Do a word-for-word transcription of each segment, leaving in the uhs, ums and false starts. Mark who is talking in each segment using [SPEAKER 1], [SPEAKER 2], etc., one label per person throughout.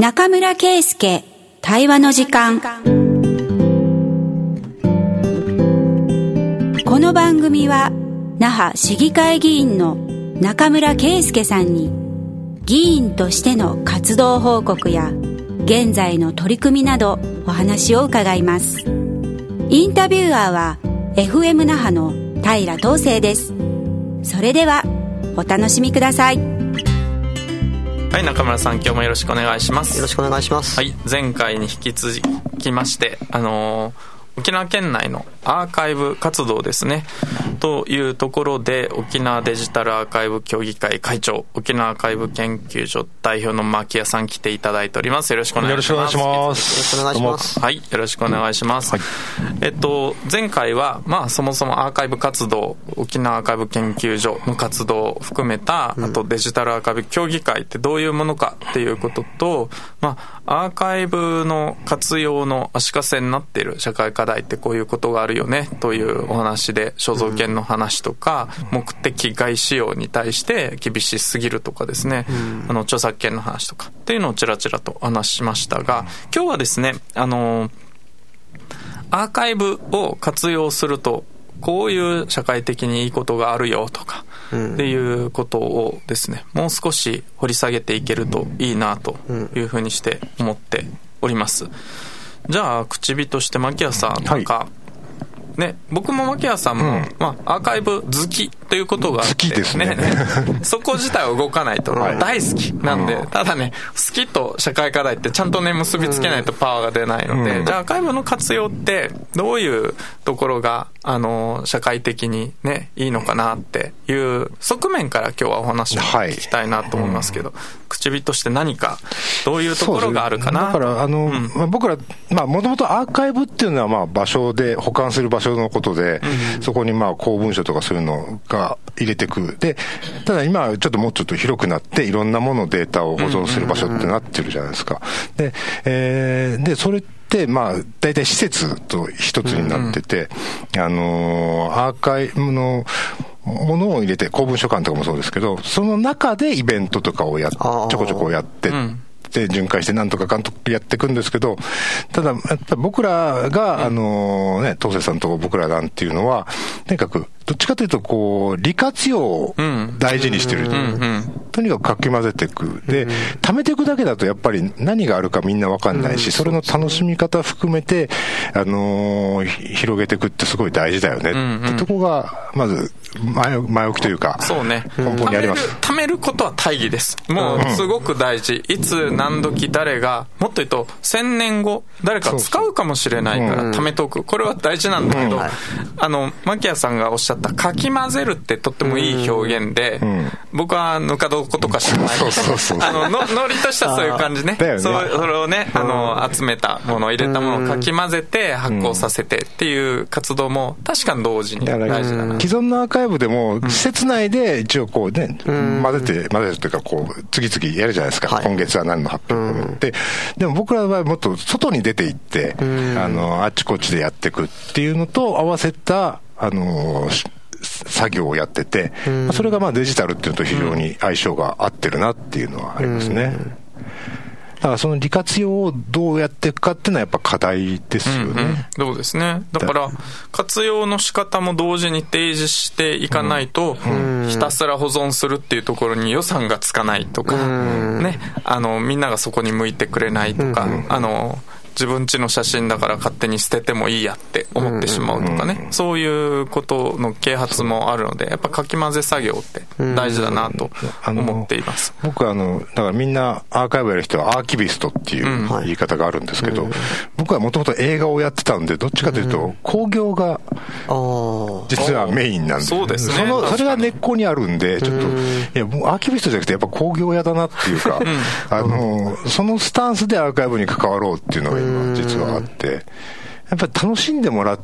[SPEAKER 1] 中村圭介対話の時間。この番組は那覇市議会議員の中村圭介さんに議員としての活動報告や現在の取り組みなどお話を伺います。インタビュアーは エフエム 那覇の平東成です。それではお楽しみください。
[SPEAKER 2] はい、中村さん、今日もよろしくお願いします。
[SPEAKER 3] よろしくお願いします。
[SPEAKER 2] はい、前回に引き続きまして、あのー、沖縄県内のアーカイブ活動ですねというところで、沖縄デジタルアーカイブ協議会会長、沖縄アーカイブ研究所代表の牧谷さん来ていただいております。よろしくお願いします。
[SPEAKER 3] よろしくお願いします。
[SPEAKER 2] はい、よろしくお願いします。はい、えっと前回はまあそもそもアーカイブ活動、沖縄アーカイブ研究所の活動を含めた、あとデジタルアーカイブ協議会ってどういうものかっていうことと、まあアーカイブの活用の足かせになっている社会課題ってこういうことがあるよねというお話で、肖像権の話とか、目的外使用に対して厳しすぎるとかですね、あの著作権の話とかっていうのをちらちらとお話ししましたが、今日はですね、あのアーカイブを活用するとこういう社会的にいいことがあるよとかっていうことをですね、もう少し掘り下げていけるといいなというふうにして思っております。じゃあ口火として牧谷さん、なんか、はい、ね、僕も牧谷さんも、うん、まあ、アーカイブ好きということがあって、
[SPEAKER 4] 好きですね。
[SPEAKER 2] そこ自体は動かないと大好きなんで、はい、ただね、好きと社会課題ってちゃんとね結びつけないとパワーが出ないので、うん、じゃあアーカイブの活用ってどういうところがあの社会的にねいいのかなっていう側面から今日はお話を聞きたいなと思いますけど、はい、うん、口火として何かどういうところがあるかな。
[SPEAKER 4] だからあの、うん、まあ、僕らまあもともとアーカイブっていうのはまあ場所で保管する場所のことで、うん、そこにまあ公文書とかそういうのが入れてく。で、ただ今はちょっともうちょっと広くなっていろんなものデータを保存する場所ってなってるじゃないですか。で、えー、でそれってまあ大体施設と一つになってて、うん、あのー、アーカイブのものを入れて、公文書館とかもそうですけど、その中でイベントとかをやっちょこちょこやって、うんで巡回してなんとかかんとかやっていくんですけど、ただやっぱ僕らが、うん、あのね、東成さんと僕らなんていうのはとにかくどっちかというとこう利活用を大事にしてる、うんうん、とにかくかき混ぜていくで、うん、貯めていくだけだとやっぱり何があるかみんな分かんないし、うん、それの楽しみ方含めて、あのー、広げていくってすごい大事だよね、うんうん、ってとこがまず前, 前置きというか、
[SPEAKER 2] そうね、
[SPEAKER 4] 根本にあります。
[SPEAKER 2] 貯めることは大義です。もうすごく大事、うん、いつ何時誰が、もっと言うと千年後誰か使うかもしれないから貯めとく、これは大事なんだけど、うん、あの牧谷さんがおっしゃったかき混ぜるってとってもいい表現で、うん、僕はぬか床とか知らない
[SPEAKER 4] そうそうそう
[SPEAKER 2] あののノリとしてはそういう感じ ね, ね そ, それをね、あの集めたものを入れたものをかき混ぜて発酵させてっていう活動も確かに同時に大事だな。
[SPEAKER 4] 既存のアーカイブでも施設内で一応こうね、うん、混ぜて混ぜるというかこう次々やるじゃないですか、はい、今月は何の発表をって、うん、でも僕らはもっと外に出て行って、うん、あのあっちこっちでやっていくっていうのと合わせたあの作業をやってて、うん、それがまあデジタルっていうのと非常に相性が合ってるなっていうのはありますね、うん、だからその利活用をどうやっていくかっていうのはやっぱ課題ですよね、うんうん、
[SPEAKER 2] そうですね。だから活用の仕方も同時に提示していかないと、うん、ひたすら保存するっていうところに予算がつかないとか、うん、ね、あのみんながそこに向いてくれないとか、うん、あの自分家の写真だから勝手に捨ててもいいやって思ってしまうとかね、うんうん、そういうことの啓発もあるので、やっぱかき混ぜ作業って大事だなと思っています、
[SPEAKER 4] うん、僕はあのだからみんなアーカイブやる人はアーキビストっていう言い方があるんですけど、うん、僕はもともと映画をやってたんで、どっちかというと興行が実はメインなんで、
[SPEAKER 2] そうですね、
[SPEAKER 4] そのそれが根っこにあるんで、ちょっと、うん、いやもうアーキビストじゃなくてやっぱ興行屋だなっていうか、うん、あのそのスタンスでアーカイブに関わろうっていうのが今実はあって、やっぱり楽しんでもらって、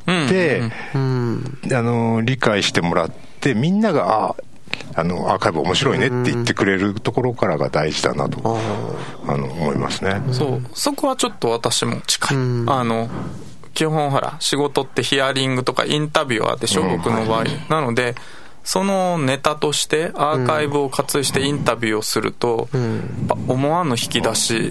[SPEAKER 4] うんうん、あの理解してもらって、みんながああのアーカイブ面白いねって言ってくれるところからが大事だなと、うん、あの思いますね。
[SPEAKER 2] そうそこはちょっと私も近い、うん、あの基本ほら仕事ってヒアリングとかインタビュアーでしょ、うん、僕の場合、はい、なのでそのネタとしてアーカイブを活用してインタビューをすると、うん、思わぬ引き出し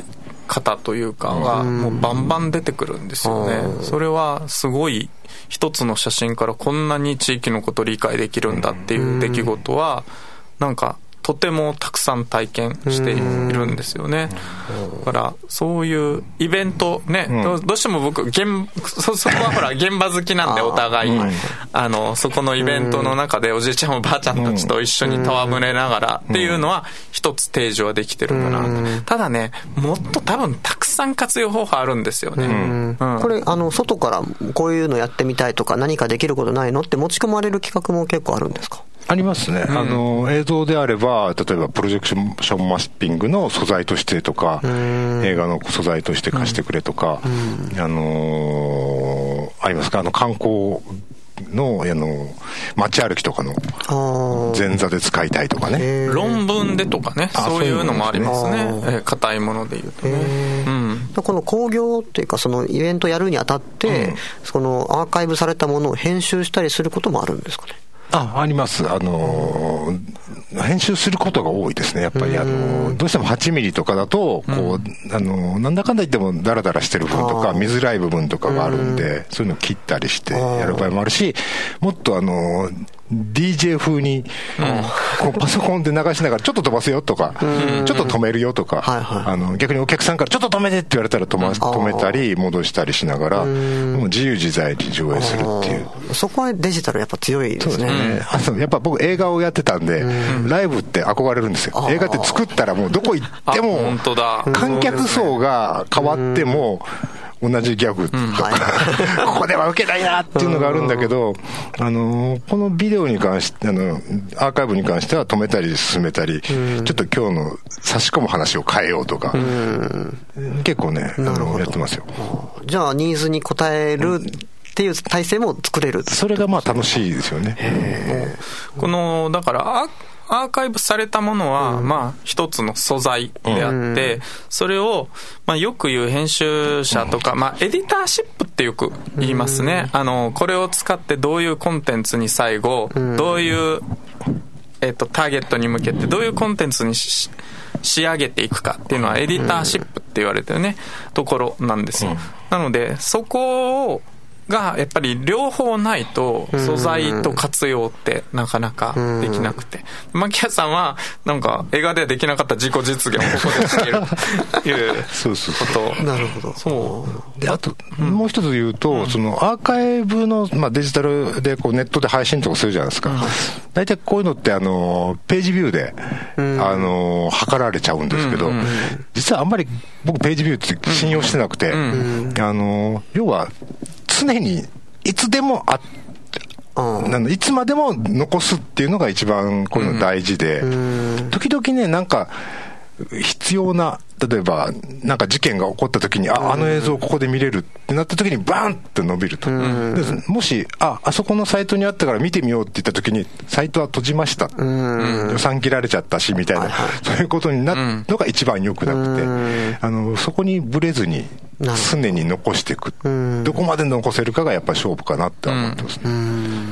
[SPEAKER 2] 方というかがもうバンバン出てくるんですよね。それはすごい、一つの写真からこんなに地域のことを理解できるんだっていう出来事はなんかとてもたくさん体験しているんですよね。だからそういうイベントね、うん、ど, どうしても僕現 そ, そこはほら現場好きなんでお互い あ,、うん、あのそこのイベントの中でおじいちゃんおばあちゃんたちと一緒に戯れながらっていうのは一つ提示はできてるかな、うん、ただねもっと多分たくさん活用方法あるんですよね、うん
[SPEAKER 3] うん、これあの外からこういうのやってみたいとか何かできることないのって持ち込まれる企画も結構あるんですか？
[SPEAKER 4] ありますね、うん、あの映像であれば例えばプロジェクションマッピングの素材としてとか映画の素材として貸してくれとか、うん、あのー、ありますかあの観光のあの街歩きとかの前座で使いたいとかね
[SPEAKER 2] 論文でとかねそういうのもありますね硬いものでいうとね、うん、
[SPEAKER 3] この興行っていうかそのイベントやるにあたって、うん、そのアーカイブされたものを編集したりすることもあるんですかね？
[SPEAKER 4] あ、あります。あのー、編集することが多いですね。やっぱり、あのー、どうしてもはちミリとかだと、こう、うん、あのー、なんだかんだ言ってもダラダラしてる部分とか、見づらい部分とかがあるんで、そういうのを切ったりしてやる場合もあるし、もっとあのー、ディージェー 風に、うん、こうパソコンで流しながらちょっと飛ばすよとか、うん、ちょっと止めるよとか、はいはい、あの逆にお客さんからちょっと止めてって言われたら止, ま止めたり戻したりしながら、もう自由自在に上映するっていう。
[SPEAKER 3] そこはデジタルやっぱ強いですね。そうですね。
[SPEAKER 4] あのやっぱ僕映画をやってたんで、ライブって憧れるんですよ。映画って作ったらもうどこ行っても
[SPEAKER 2] 本当だ
[SPEAKER 4] 観客層が変わっても同じギャグとか、うんはい、ここでは受けないなっていうのがあるんだけど、あのこのビデオに関してあのアーカイブに関しては止めたり進めたり、ちょっと今日の差し込む話を変えようとか、結構ねあのやってますよ。
[SPEAKER 3] じゃあニーズに応えるっていう体制も作れる。
[SPEAKER 4] それがまあ楽しいですよね。
[SPEAKER 2] このだからアアーカイブされたものは、うん、まあ一つの素材であって、うん、それを、まあ、よく言う編集者とか、まあ、エディターシップってよく言いますね、うん、あのこれを使ってどういうコンテンツに最後、うん、どういう、えっと、ターゲットに向けてどういうコンテンツにし仕上げていくかっていうのはエディターシップって言われてるね、うん、ところなんですよ、うん、なのでそこをがやっぱり両方ないと素材と活用ってなかなかできなくて、牧谷さんはなんか映画ではできなかった自己実現をここでしているっていうこと
[SPEAKER 3] なるほど。
[SPEAKER 4] そうであともう一つ言うと、うん、そのアーカイブの、まあ、デジタルでこうネットで配信とかするじゃないですか、うん、大体こういうのってあのページビューで、うん、あの測られちゃうんですけど、うんうん、実はあんまり僕ページビューって信用してなくて、うんうん、あの要は常にいつでもあ、うん、いつまでも残すっていうのが一番こういうの大事で、うん、時々ねなんか必要な例えばなんか事件が起こった時に、ああの映像をここで見れるってなった時にバーンって伸びると、うん、でもしああそこのサイトにあったから見てみようって言った時にサイトは閉じました、うん、予算切られちゃったしみたいな、はいはい、そういうことになるのが一番良くなくて、うん、あのそこにブレずに常に残していく、うん、どこまで残せるかがやっぱり勝負かなって思ってますね、うんうん、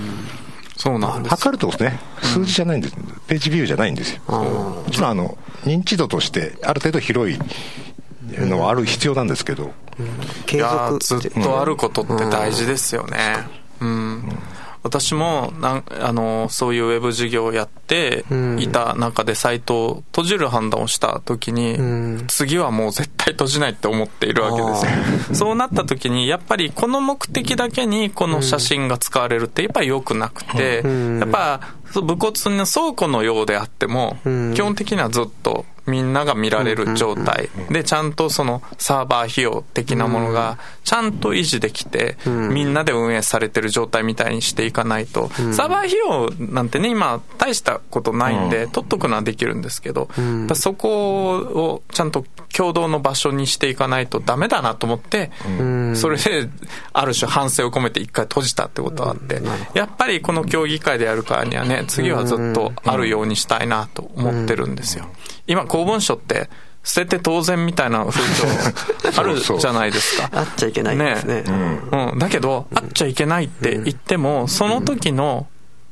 [SPEAKER 2] そうなんです。
[SPEAKER 4] 測るとですね、数字じゃないんです、うん、ページビューじゃないんですよ。もちろんあの認知度としてある程度広いのはある必要なんですけど、
[SPEAKER 2] うん、継続ずっとあることって大事ですよね、うんうんうん、私もなんあのそういうウェブ事業をやっていた中でサイトを閉じる判断をした時に、うん、次はもう絶対閉じないって思っているわけですよ。そうなった時にやっぱりこの目的だけにこの写真が使われるってやっぱり良くなくて、うん、やっぱ武骨の倉庫のようであっても、うん、基本的にはずっとみんなが見られる状態でちゃんとそのサーバー費用的なものがちゃんと維持できてみんなで運営されてる状態みたいにしていかないと、サーバー費用なんてね今大したことないんで取っとくのはできるんですけど、やっぱそこをちゃんと共同の場所にしていかないとダメだなと思って、それである種反省を込めて一回閉じたってことがあって、やっぱりこの協議会でやるからにはね次はずっとあるようにしたいなと思ってるんですよ。今公文書って捨てて当然みたいな風潮あるじゃないですか。
[SPEAKER 3] あっちゃいけないですね、
[SPEAKER 2] ね、うんうん、だけどあっちゃいけないって言ってもその時の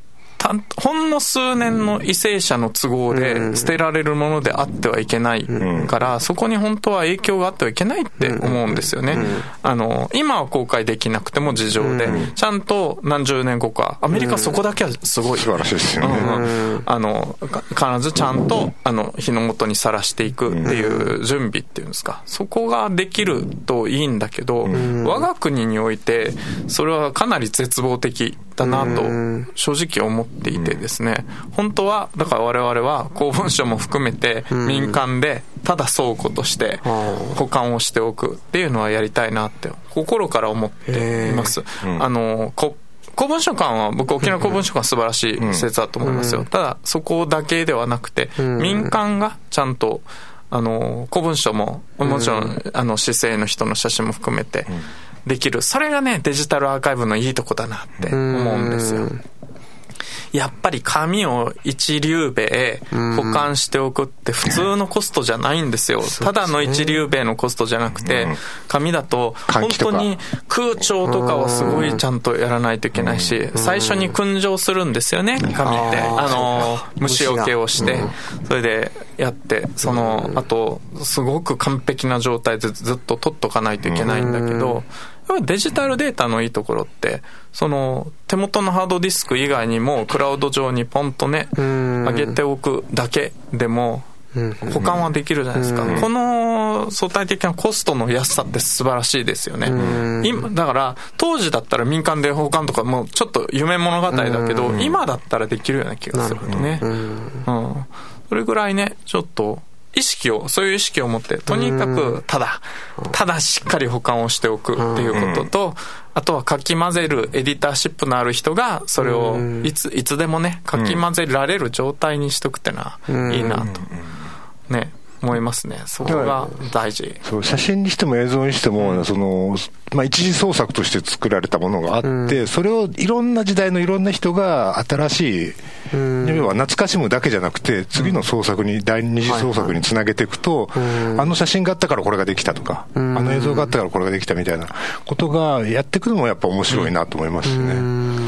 [SPEAKER 2] たほんの数年の為政者の都合で捨てられるものであってはいけないから、そこに本当は影響があってはいけないって思うんですよね。あの今は公開できなくても事情で、ちゃんと何十年後か、アメリカそこだけはすごい
[SPEAKER 4] 素晴らしいですよね。
[SPEAKER 2] うん、あの必ずちゃんとあの日の元にさらしていくっていう準備っていうんですか、そこができるといいんだけど、我が国においてそれはかなり絶望的だなと正直思っていてですね、本当はだから我々は公文書も含めて民間でただ倉庫として保管をしておくっていうのはやりたいなって心から思っています。あのこ公文書館は僕沖縄公文書館素晴らしい施設だと思いますよ。ただそこだけではなくて民間がちゃんとあの公文書ももちろんあの市政の人の写真も含めてできる、それがねデジタルアーカイブのいいとこだなって思うんですよ。やっぱり紙を一流米保管しておくって普通のコストじゃないんですよ。ただの一流米のコストじゃなくて、紙だと本当に空調とかはすごいちゃんとやらないといけないし、最初に燻蒸するんですよね、紙って。あの虫除けをしてそれでやって、そのあとすごく完璧な状態でずっと取っとかないといけないんだけど、デジタルデータのいいところってその手元のハードディスク以外にもクラウド上にポンとね上げておくだけでも保管はできるじゃないですか。この相対的なコストの安さって素晴らしいですよね。今だから当時だったら民間で保管とかもうちょっと夢物語だけど、今だったらできるような気がするね。うん、それぐらいねちょっと意識をそういう意識を持って、とにかくただただしっかり保管をしておくっていうことと、あとはかき混ぜるエディターシップのある人がそれをいついつでもねかき混ぜられる状態にしとくってのはいいなとね思いますね。そこが大事。
[SPEAKER 4] そう写真にしても映像にしても、うん、そのまあ、一次創作として作られたものがあって、うん、それをいろんな時代のいろんな人が新しい、うん、要は懐かしむだけじゃなくて次の創作に、うん、第二次創作につなげていくと、はいはい、あの写真があったからこれができたとか、うん、あの映像があったからこれができたみたいなことがやっていくのもやっぱ面白いなと思いますしね、うん、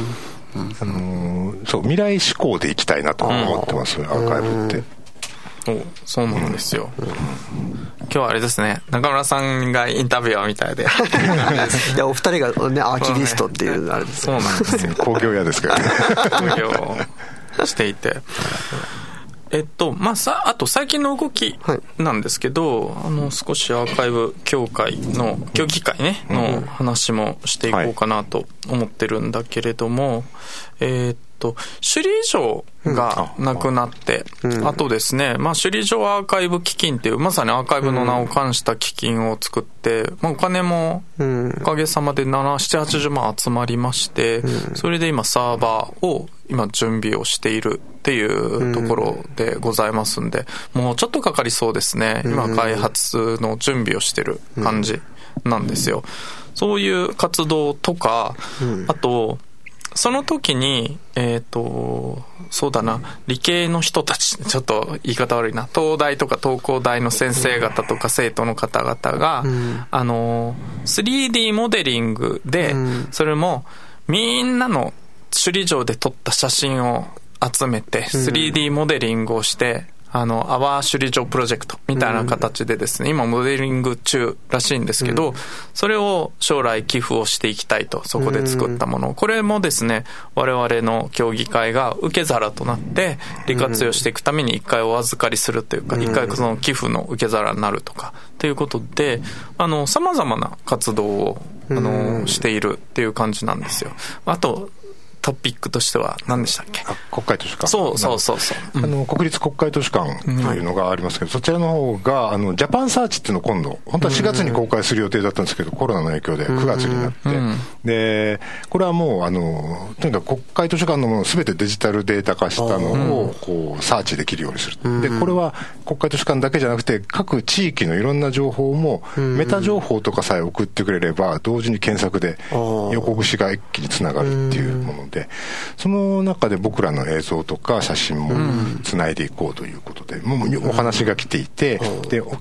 [SPEAKER 4] あのそう未来志向でいきたいなと思ってます、うん、アーカイブって。
[SPEAKER 2] おそうなんですよ、うん、今日はあれですね、中村さんがインタビュアーみたいで
[SPEAKER 3] いやお二人がねアーキビストっていうあれです
[SPEAKER 2] そうなんですよ
[SPEAKER 4] 工業屋ですからね
[SPEAKER 2] 工業をしていてえっとまあさあと最近の動きなんですけど、はい、あの少しアーカイブ協会の協議会ねの話もしていこうかなと思ってるんだけれども、はい、えー、っと首里城がなくなって、うん、あとですね、まあ、首里城アーカイブ基金っていうまさにアーカイブの名を冠した基金を作って、まあ、お金もおかげさまでななじゅうはちじゅうまん集まりまして、うん、それで今サーバーを今準備をしているっていうところでございますんで、もうちょっとかかりそうですね。今開発の準備をしてる感じなんですよ。そういう活動とか、あとその時に、えっと、そうだな、理系の人たち、ちょっと言い方悪いな、東大とか東工大の先生方とか生徒の方々が、うん、あの、スリーディー モデリングで、うん、それもみんなの首里城で撮った写真を集めて、スリーディー モデリングをして、あの、アワー首里城プロジェクトみたいな形でですね、うん、今モデリング中らしいんですけど、うん、それを将来寄付をしていきたいと、そこで作ったものを、これもですね、我々の協議会が受け皿となって利活用していくために一回お預かりするというか、一回その寄付の受け皿になるとかということで、あの、様々な活動をあのしているっていう感じなんですよ。あとトピックとしては何でしたっけ？
[SPEAKER 4] 国会図書館。
[SPEAKER 2] そうそうそうそう、うん、あ
[SPEAKER 4] の国立国会図書館というのがありますけど、うん、そちらの方があのジャパンサーチっていうのを今度本当はしがつに公開する予定だったんですけど、うん、コロナの影響でくがつになって、うん、でこれはもうあのとにかく国会図書館のものを全てデジタルデータ化したのをこうサーチできるようにする、うん、でこれは国会図書館だけじゃなくて各地域のいろんな情報もメタ情報とかさえ送ってくれれば同時に検索で横串が一気につながるっていうもので、その中で僕らの映像とか写真もつないでいこうということで、もうお話が来ていて、で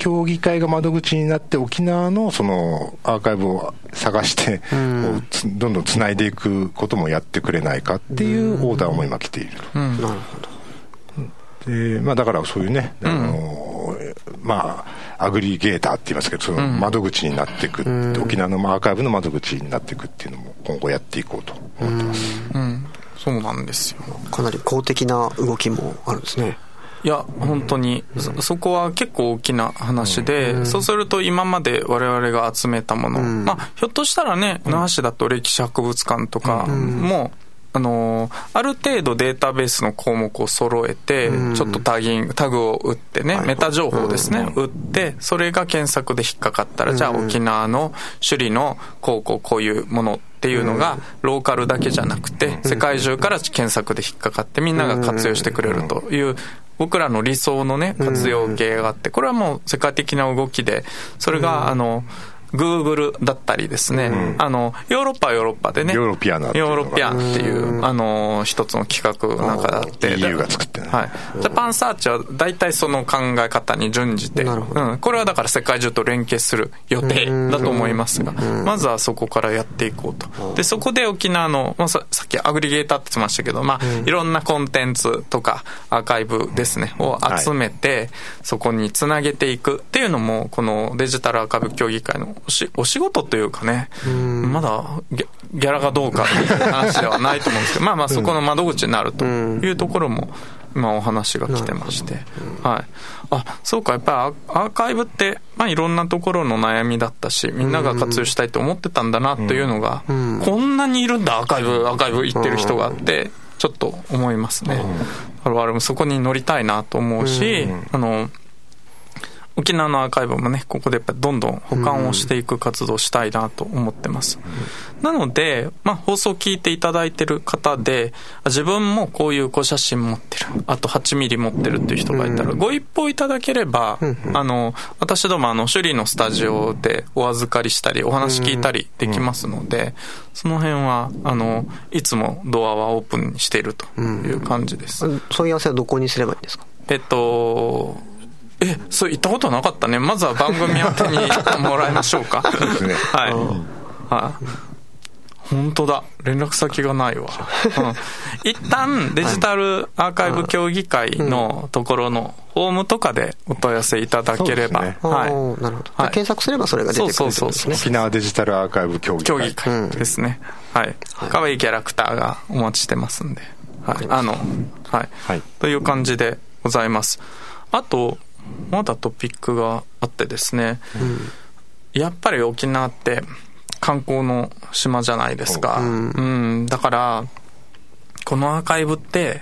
[SPEAKER 4] 協議会が窓口になって沖縄のそのアーカイブを探して、うん、こうどんどんつないでいくこともやってくれないかっていうオーダーも今来ていると、うん、なるほど。でまあ、だからそういうね、あの、うん、まあアグリゲーターって言いますけどその窓口になっていく、うん、沖縄のアーカイブの窓口になっていくっていうのも今後やっていこうと思ってます、
[SPEAKER 2] うんうん、そうなんですよ。
[SPEAKER 3] かなり公的な動きもあるんですね。
[SPEAKER 2] いや本当に、うん、そ, そこは結構大きな話で、うん、そうすると今まで我々が集めたもの、うん、まあひょっとしたらね、うん、那覇市だと歴史博物館とかも、うんあのある程度データベースの項目を揃えて、うん、ちょっとタギンタグを打ってね、はい、メタ情報ですね、うん、打ってそれが検索で引っかかったら、うん、じゃあ沖縄の首里のこうこうこういうものっていうのがローカルだけじゃなくて、うん、世界中から検索で引っかかってみんなが活用してくれるという僕らの理想のね活用形があって、これはもう世界的な動きでそれが、うん、あのGoogle だったりですね、うん、あのヨーロッパはヨーロッパでね
[SPEAKER 4] ヨーロピアナ
[SPEAKER 2] ヨーロピアンっていうあの一つの企画なんかだって
[SPEAKER 4] イーユー が作ってね、
[SPEAKER 2] はい、ジャパンサーチは大体その考え方に準じて、うん、これはだから世界中と連携する予定だと思いますが、まずはそこからやっていこうと。でそこで沖縄の、まあ、さ, さっきアグリゲーターって言ってましたけど、まあ、いろんなコンテンツとかアーカイブですねを集めて、はい、そこにつなげていくっていうのもこのデジタルアーカイブ協議会のおしお仕事というかね、まだギ ャ, ギャラがどうかっていう話ではないと思うんですけどまあまあそこの窓口になるというところも今お話が来てまして、はい、あそうかやっぱりアーカイブって、まあ、いろんなところの悩みだったしみんなが活用したいと思ってたんだなというのが、こんなにいるんだアーカイブアーカイブ言ってる人があってちょっと思いますね。我々もそこに乗りたいなと思うし、あの沖縄のアーカイブもねここでやっぱりどんどん保管をしていく活動をしたいなと思ってます、うん、なので、まあ、放送を聞いていただいてる方で自分もこういう小写真持ってるあとはちミリ持ってるっていう人がいたら、うん、ご一報いただければ、うん、あの私どもあの首里のスタジオでお預かりしたりお話聞いたりできますので、うん、その辺はあのいつもドアはオープンにしているという感じです、
[SPEAKER 3] うん、問い合わせはどこにすればいいんですか？
[SPEAKER 2] えっとえ、そう言ったことはなかったね。まずは番組宛てにもらいましょうか。そうですね。はい。はい。本当だ。連絡先がないわ。うん、一旦デジタルアーカイブ協議会のところのホームとかでお問い合わせいただければ、ね、はい。
[SPEAKER 3] なるほど。はい、検索すればそれが出てくるんですね。そうそうそう。
[SPEAKER 4] 沖縄デジタルアーカイブ協議会。
[SPEAKER 2] 協議会ですね。うん、はい。可愛いキャラクターがお待ちしてますんで、はい。あの、はい。はい、という感じでございます。あと。まだトピックがあってですね、うん、やっぱり沖縄って観光の島じゃないですか、うんうん、だからこのアーカイブって、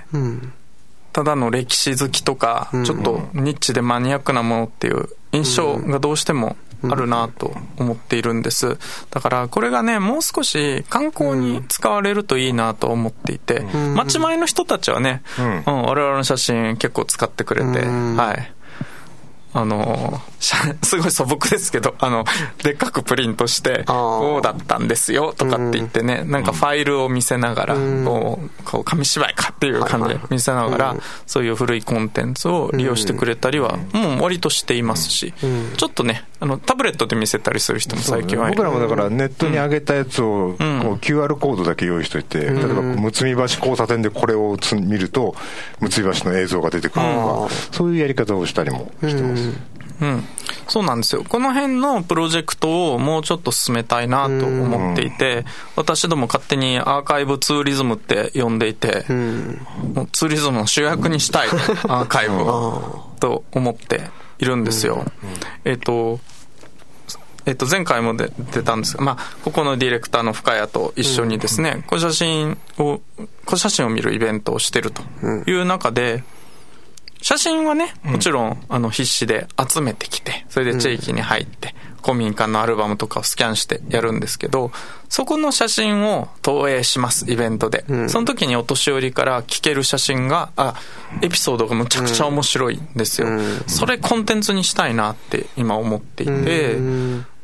[SPEAKER 2] うん、ただの歴史好きとか、うん、ちょっとニッチでマニアックなものっていう印象がどうしてもあるなと思っているんです。だからこれがねもう少し観光に使われるといいなと思っていて、うん、町前の人たちはね、うんうん、我々の写真結構使ってくれて、うん、はいあのすごい素朴ですけどあのでっかくプリントしてこうだったんですよとかって言ってね、うん、なんかファイルを見せながら、うん、こうこう紙芝居かっていう感じで見せながら、はいはい、そういう古いコンテンツを利用してくれたりは、うん、もう割としていますし、うん、ちょっとねあのタブレットで見せたりする人も最近は、
[SPEAKER 4] ね、僕らもだからネットに上げたやつを、うん、こう キューアール コードだけ用意しといて、うん、例えばむつみ橋交差点でこれを見るとむつみ橋の映像が出てくるとか、そういうやり方をしたりもしてます。
[SPEAKER 2] うん、そうなんですよ。この辺のプロジェクトをもうちょっと進めたいなと思っていて、私ども勝手にアーカイブツーリズムって呼んでいて、もうツーリズムの主役にしたいアーカイブをと思っているんですよ。えっとえっと、前回も出てたんですが、まあ、ここのディレクターの深谷と一緒にですね、小写真を、小写真を見るイベントをしているという中で、写真はね、もちろん、あの、必死で集めてきて、それで地域に入って、公民館のアルバムとかをスキャンしてやるんですけど、そこの写真を投影します、イベントで。その時にお年寄りから聞ける写真が、あ、エピソードがむちゃくちゃ面白いんですよ。それコンテンツにしたいなって今思っていて、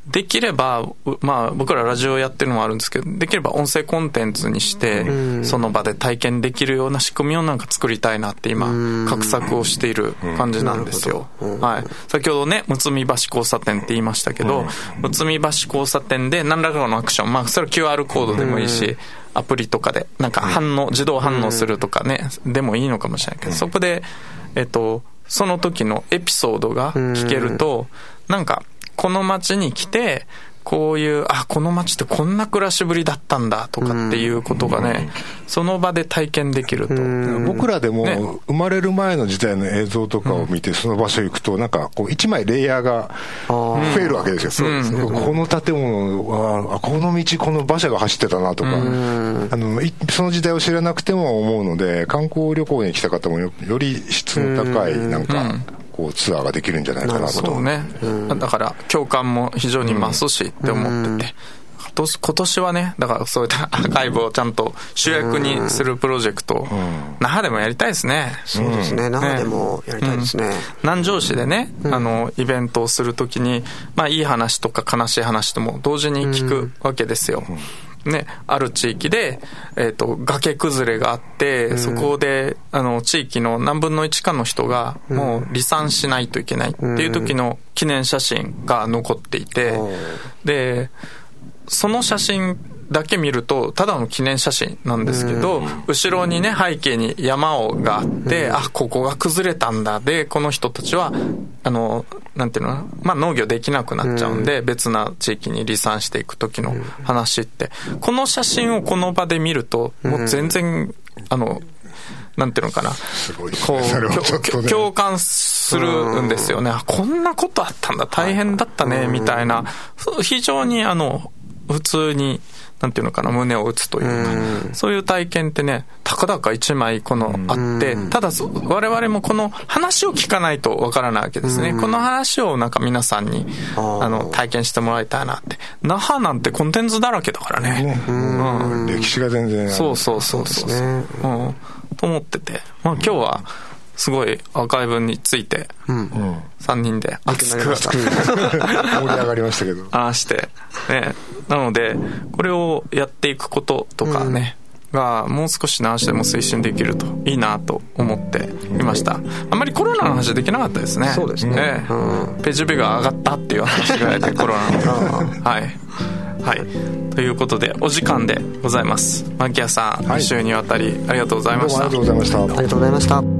[SPEAKER 2] できれば、まあ僕らラジオやってるのもあるんですけど、できれば音声コンテンツにして、その場で体験できるような仕組みをなんか作りたいなって今、画策をしている感じなんですよ。はい。先ほどね、むつみ橋交差点って言いましたけど、むつみ橋交差点で何らかのアクション、まあそれは キューアール コードでもいいし、アプリとかでなんか反応、自動反応するとかね、でもいいのかもしれないけど、そこで、えっと、その時のエピソードが聞けると、なんか、この街に来て、こういう、あ、この街ってこんな暮らしぶりだったんだとかっていうことがね、その場で体験できると。
[SPEAKER 4] 僕らでも、ね、生まれる前の時代の映像とかを見て、その場所行くと、なんかこう一枚レイヤーが増えるわけですよ。うん、この建物は、この道、この馬車が走ってたなとか、あのその時代を知らなくても思うので、観光旅行に来た方も よ, より質の高い、なんか、うんこうツアーができるんじゃないかなと。
[SPEAKER 2] そうね、うん、だから共感も非常に増すしって思ってて、うん、今年はね、だからそういったアーカイブをちゃんと主役にするプロジェクト、うん、那覇でもやりたいですね。
[SPEAKER 3] そうですね、那覇でもやりたいですね。うん、
[SPEAKER 2] 南城市でね、あのイベントをするときに、まあいい話とか悲しい話とも同時に聞くわけですよ。うんね、ある地域で、えーと、崖崩れがあって、うん、そこであの地域の何分のいちかの人がもう離散しないといけないっていう時の記念写真が残っていて、うん、でその写真だけ見るとただの記念写真なんですけど、うん、後ろにね背景に山をがあって、うん、あここが崩れたんだでこの人たちはあのなんていうの、まあ、農業できなくなっちゃうんで、うん、別な地域に離散していく時の話って、うん、この写真をこの場で見るともう全然、うん、あのなんていうのかな、
[SPEAKER 4] すごい
[SPEAKER 2] こう、ね、共感するんですよね。こんなことあったんだ、大変だったね、みたいな、非常にあの普通になんていうのかな、胸を打つというか、うん、そういう体験ってね、たかだか一枚このあって、うん、ただ我々もこの話を聞かないとわからないわけですね、うん、この話をなんか皆さんにあの体験してもらいたいなって。那覇なんてコンテンツだらけだからね、
[SPEAKER 4] うんうん、歴史が全然ある。
[SPEAKER 2] そうそうそうそう、ね、うん、と思ってて、まあ今日はすごいアーカイブについてさんにんで熱く
[SPEAKER 4] 盛り上がりましたけど
[SPEAKER 2] 話して、ね、なのでこれをやっていくこととかね、うん、がもう少しの話でも推進できるといいなと思っていました。あんまりコロナの話できなかったですね。
[SPEAKER 3] そうですね、
[SPEAKER 2] ね、うん、ページビューが上がったっていう話ぐらいでコロナのはいはい、ということでお時間でございます。牧谷さん、はい、に週にわたりありがとうございました。
[SPEAKER 4] どうもありがとうございました。
[SPEAKER 3] ありがとうございました。